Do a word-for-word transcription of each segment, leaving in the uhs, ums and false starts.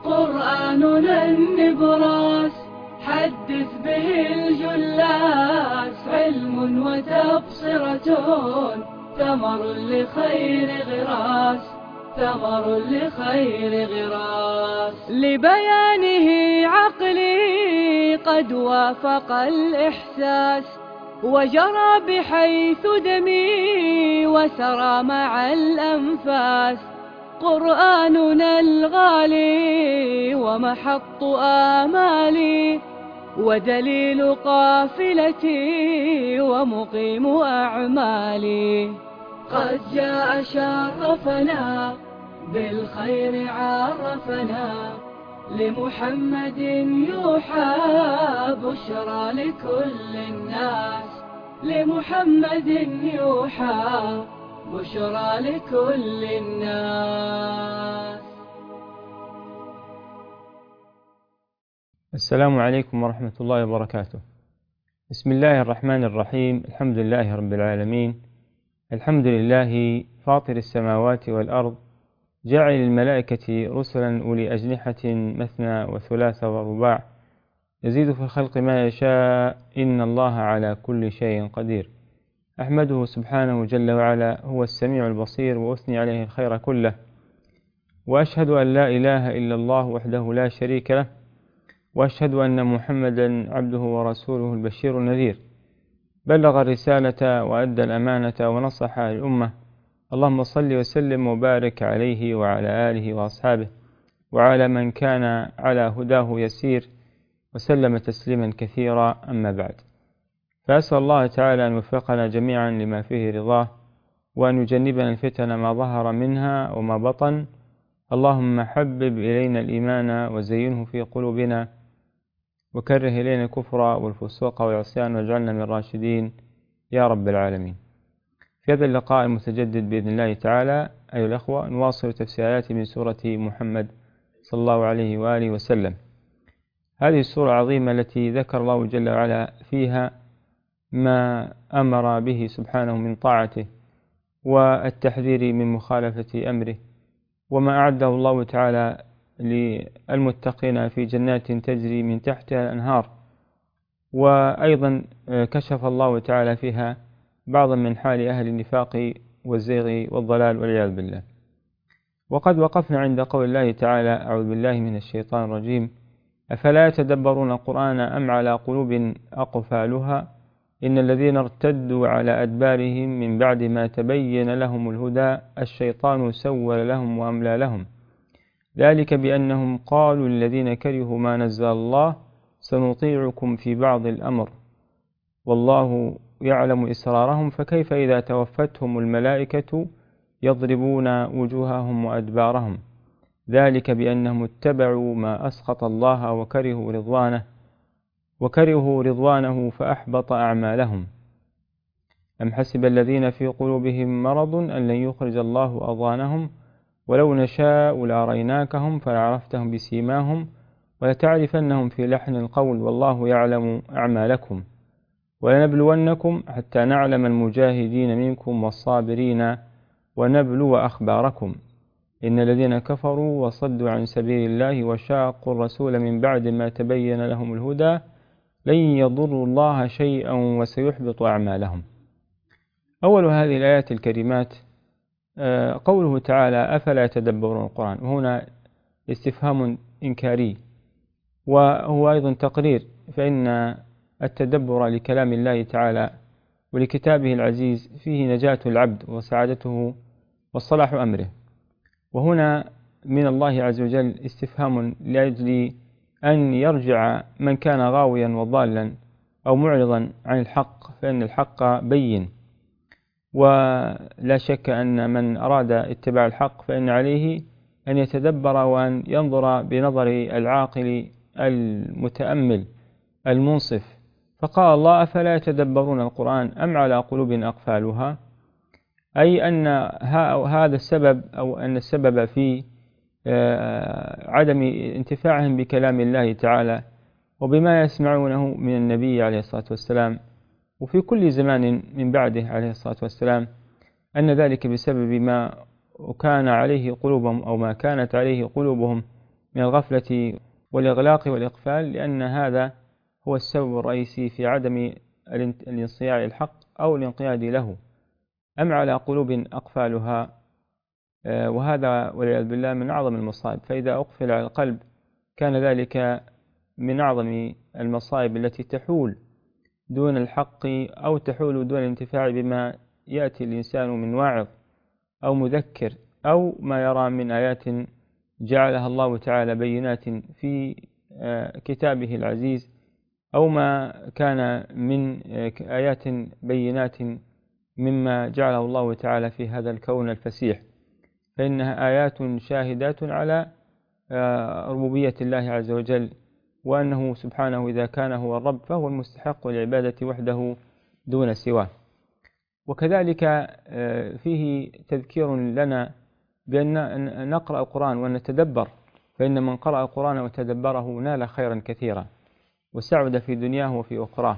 قرآننا النبراس حدث به الجلاس، علم وتبصرة ثمر لخير غراس، ثمر لخير غراس. لبيانه عقلي قد وافق الإحساس، وجرى بحيث دمي وسرى مع الأنفاس. قرآننا الغالي ومحط آمالي، ودليل قافلتي ومقيم أعمالي. قد جاء شرفنا بالخير عرفنا، لمحمد يوحى بشرى لكل الناس، لمحمد يوحى بشرى لكل الناس. السلام عليكم ورحمة الله وبركاته. بسم الله الرحمن الرحيم. الحمد لله رب العالمين، الحمد لله فاطر السماوات والأرض، جعل الملائكة رسلا أولي أجنحة مثنى وثلاث ورباع، يزيد في الخلق ما يشاء، إن الله على كل شيء قدير. أحمده سبحانه جل وعلا، هو السميع البصير، وأثني عليه الخير كله، وأشهد أن لا إله إلا الله وحده لا شريك له، وأشهد أن محمدا عبده ورسوله البشير النذير، بلغ الرسالة وأدى الأمانة ونصح الأمة. اللهم صل وسلم وبارك عليه وعلى آله وأصحابه وعلى من كان على هداه يسير، وسلم تسليما كثيرا. أما بعد، فأسأل الله تعالى أن يوفقنا جميعا لما فيه رضاه، وأن يجنبنا الفتن ما ظهر منها وما بطن. اللهم حبب إلينا الإيمان وزينه في قلوبنا، وكره إلينا الكفر والفسوق والعصيان، واجعلنا من الراشدين يا رب العالمين. في هذا اللقاء المتجدد بإذن الله تعالى أيها الأخوة، نواصل تفسيرات من سورة محمد صلى الله عليه وآله وسلم. هذه السورة العظيمة التي ذكر الله جل وعلا فيها ما أمر به سبحانه من طاعته، والتحذير من مخالفة أمره، وما أعده الله تعالى للمتقين في جنات تجري من تحتها الأنهار. وأيضا كشف الله تعالى فيها بعضا من حال أهل النفاق والزيغ والضلال والعياذ بالله. وقد وقفنا عند قول الله تعالى: أعوذ بالله من الشيطان الرجيم: أفلا يتدبرون القرآن أم على قلوب أقفالها إن الذين ارتدوا على أدبارهم من بعد ما تبين لهم الهدى الشيطان سول لهم وأملى لهم، ذلك بأنهم قالوا الذين كرهوا ما نزل الله سنطيعكم في بعض الأمر والله يعلم إسرارهم، فكيف إذا توفتهم الملائكة يضربون وجوههم وأدبارهم، ذلك بأنهم اتبعوا ما أسخط الله وكرهوا رضوانه وكرهوا رضوانه فأحبط أعمالهم. أم حسب الذين في قلوبهم مرض أن لن يخرج الله أضغانهم ولو نشاء لأريناكهم فلعرفتهم بسيماهم ولتعرفنهم في لحن القول والله يعلم أعمالكم ولنبلونكم حتى نعلم المجاهدين منكم والصابرين ونبلو أخباركم إن الذين كفروا وصدوا عن سبيل الله وشاقوا الرسول من بعد ما تبين لهم الهدى لن يضروا الله شيئا وسيحبط أعمالهم. أول هذه الآيات الكريمات قوله تعالى: أفلا يتدبرون القرآن، وهنا استفهام إنكاري، وهو أيضا تقرير، فإن التدبر لكلام الله تعالى ولكتابه العزيز فيه نجاة العبد وسعادته وصلاح أمره. وهنا من الله عز وجل استفهام لأجل أن يرجع من كان غاويا وضالا أو معرضا عن الحق، فإن الحق بين، ولا شك أن من أراد اتباع الحق فإن عليه أن يتدبر وأن ينظر بنظر العاقل المتأمل المنصف. فقال الله: أفلا يتدبرون القرآن أم على قلوب أقفالها، أي أن هذا السبب أو أن السبب في عدم انتفاعهم بكلام الله تعالى وبما يسمعونه من النبي عليه الصلاة والسلام وفي كل زمان من بعده عليه الصلاة والسلام، أن ذلك بسبب ما كان عليه قلوبهم أو ما كانت عليه قلوبهم من الغفلة والإغلاق والإقفال، لأن هذا هو السبب الرئيسي في عدم الانصياع للحق أو الانقياد له. أم على قلوب أقفالها، وهذا والعياذ بالله من أعظم المصائب. فإذا أقفل على القلب كان ذلك من أعظم المصائب التي تحول دون الحق أو تحول دون الانتفاع بما يأتي الإنسان من واعظ أو مذكر أو ما يرى من آيات جعلها الله تعالى بينات في كتابه العزيز، أو ما كان من آيات بينات مما جعله الله تعالى في هذا الكون الفسيح، فإنها آيات شاهدات على ربوبية الله عز وجل، وأنه سبحانه إذا كان هو الرب فهو المستحق للعبادة وحده دون سواه. وكذلك فيه تذكير لنا بأن نقرأ القرآن وأن نتدبر، فإن من قرأ القرآن وتدبره نال خيرا كثيرا وسعد في دنياه وفي أخراه،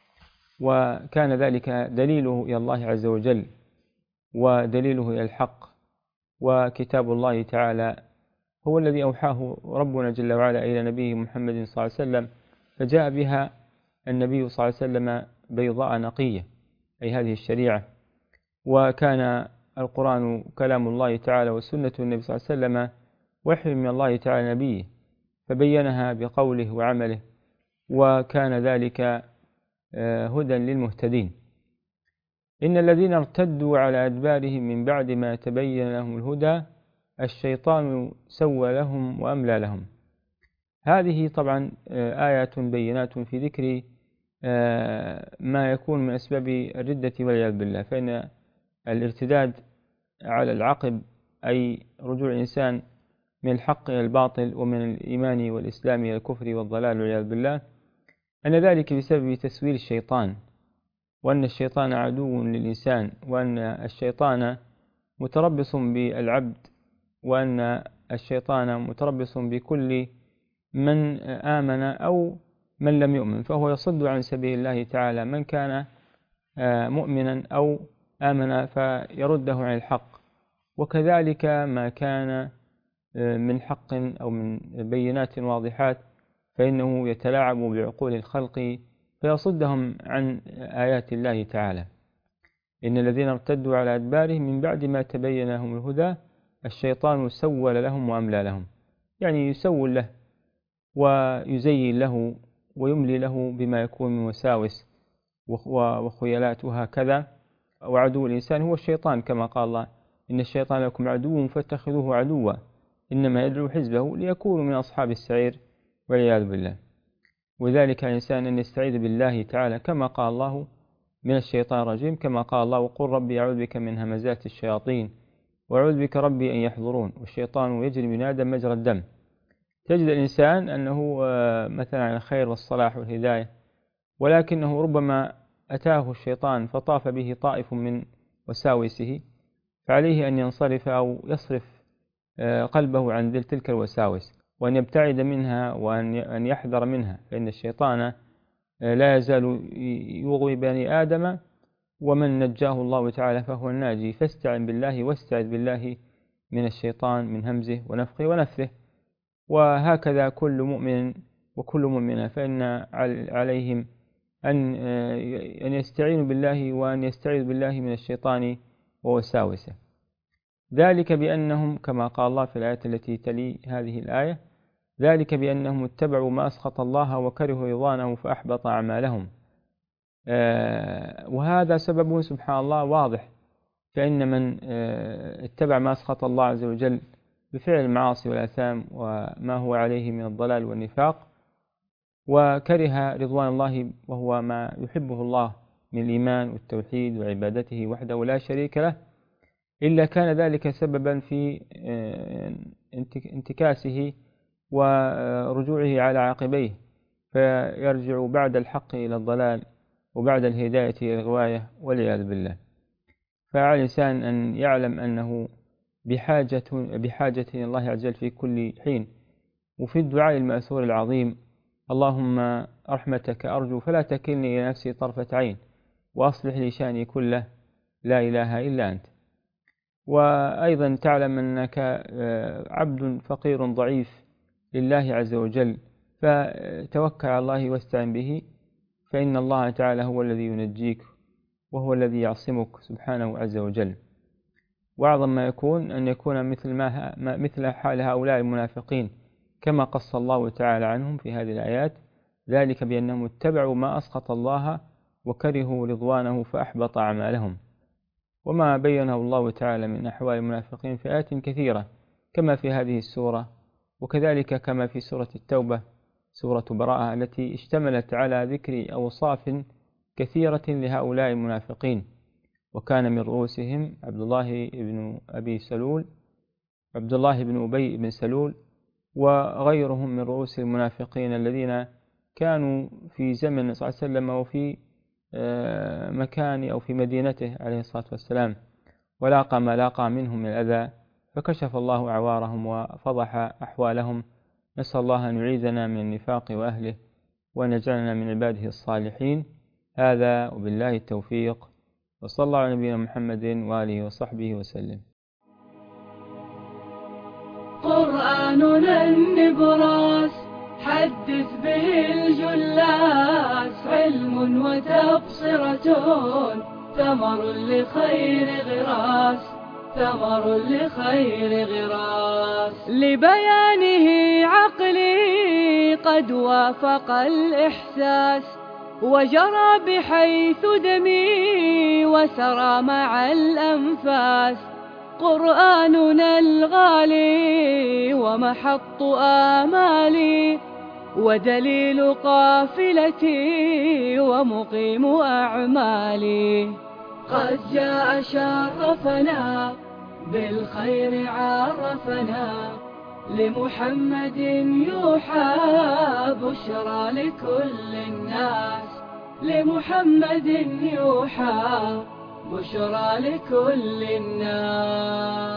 وكان ذلك دليله إلى الله عز وجل ودليله إلى الحق. وكتاب الله تعالى هو الذي أوحاه ربنا جل وعلا إلى نبيه محمد صلى الله عليه وسلم، فجاء بها النبي صلى الله عليه وسلم بيضاء نقية، أي هذه الشريعة. وكان القرآن كلام الله تعالى وسنة النبي صلى الله عليه وسلم وحي من الله تعالى نبيه، فبينها بقوله وعمله، وكان ذلك هدى للمهتدين. إن الذين ارتدوا على أدبارهم من بعد ما تبين لهم الهدى الشيطان سوى لهم وأملى لهم. هذه طبعا آيات بينات في ذكر ما يكون من أسباب الردة والعياذ بالله. فإن الارتداد على العقب، أي رجوع الإنسان من الحق إلى الباطل ومن الإيمان والإسلام إلى الكفر والضلال والعياذ بالله، أن ذلك بسبب تسويل الشيطان، وأن الشيطان عدو للإنسان، وأن الشيطان متربص بالعبد، وأن الشيطان متربص بكل من آمن أو من لم يؤمن، فهو يصد عن سبيل الله تعالى من كان مؤمنا أو آمن فيرده عن الحق. وكذلك ما كان من حق أو من بينات واضحات فإنه يتلاعب بعقول الخلق فيصدهم عن آيات الله تعالى. إن الذين ارتدوا على أدبارهم من بعد ما تبين لهم الهدى الشيطان سول لهم وأملى لهم، يعني يسول له ويزين له ويملي له بما يكون من وساوس وخيالات وهكذا. وعدو الإنسان هو الشيطان، كما قال الله إن الشيطان لكم عدو فاتخذوه عدوا إنما يدعو حزبه ليكونوا من أصحاب السعير والعياذ بالله. وذلك الإنسان أن يستعيذ بالله تعالى كما قال الله من الشيطان الرجيم، كما قال الله وقل ربي أعوذ بك من همزات الشياطين وأعوذ بك ربي أن يحضرون والشيطان يجري من آدم مجرى الدم. تجد الإنسان أنه مثلا على الخير والصلاح والهداية، ولكنه ربما أتاه الشيطان فطاف به طائف من وساوسه، فعليه أن ينصرف أو يصرف قلبه عن تلك الوساوس وأن يبتعد منها وأن يحذر منها، فإن الشيطان لا يزال يغوي بني آدم، ومن نجاه الله تعالى فهو الناجي. فاستعن بالله واستعذ بالله من الشيطان من همزه ونفخه ونفثه. وهكذا كل مؤمن وكل مؤمنة فإن عليهم أن أن يستعينوا بالله وأن يستعيذوا بالله من الشيطان ووساوسه. ذلك بأنهم كما قال الله في الآية التي تلي هذه الآية ذلك بأنهم اتبعوا ما أسخط الله وكرهوا رضوانه فأحبط أعمالهم. وهذا سبب سبحان الله واضح، فإن من اتبع ما أسخط الله عز وجل بفعل المعاصي والآثام وما هو عليه من الضلال والنفاق، وكره رضوان الله وهو ما يحبه الله من الإيمان والتوحيد وعبادته وحده لا شريك له، إلا كان ذلك سببا في انتكاسه ورجوعه على عقبيه، فيرجع بعد الحق إلى الضلال وبعد الهداية إلى الغواية والعياذ بالله. فعلى الإنسان أن يعلم أنه بحاجة بحاجة إلى الله عز وجل في كل حين. وفي الدعاء المأثور العظيم اللهم رحمتك أرجو فلا تكلني إلى نفسي طرفة عين وأصلح لي شأني كله لا إله إلا أنت. وأيضا تعلم أنك عبد فقير ضعيف لله عز وجل، فتوكل على الله واستعن به، فإن الله تعالى هو الذي ينجيك وهو الذي يعصمك سبحانه عز وجل. وأعظم ما يكون أن يكون مثل, ما مثل حال هؤلاء المنافقين كما قص الله تعالى عنهم في هذه الآيات، ذلك بأنهم اتبعوا ما أسخط الله وكرهوا رضوانه فأحبط أعمالهم. وما بينه الله تعالى من أحوال المنافقين في آيات كثيرة كما في هذه السورة، وكذلك كما في سورة التوبة سورة براءة التي اشتملت على ذكر أوصاف كثيرة لهؤلاء المنافقين. وكان من رؤوسهم عبد الله بن أبي سلول عبد الله بن أبي بن سلول وغيرهم من رؤوس المنافقين الذين كانوا في زمن صلى الله عليه وسلم وفي مكان أو في مدينته عليه الصلاة والسلام، ولاقى ما لاقى منهم من الأذى، فكشف الله عوارهم وفضح أحوالهم. نسأل الله أن يعيذنا من النفاق وأهله وأن يجعلنا من عباده الصالحين. هذا وبالله التوفيق، وصلى الله على نبينا محمد وآله وصحبه وسلم. قرآننا النبراس حدث به الجلاس، علم وتبصرة ثمر لخير غراس، ثمر لخير غراس. لبيانه عقلي قد وافق الإحساس، وجرى بحيث دمي وسرى مع الأنفاس. قرآننا الغالي ومحط آمالي، ودليل قافلتي ومقيم أعمالي. قد جاء شرفنا بالخير عرفنا، لمحمد يوحى بشرى لكل الناس، لمحمد يوحى بشرى لكل الناس.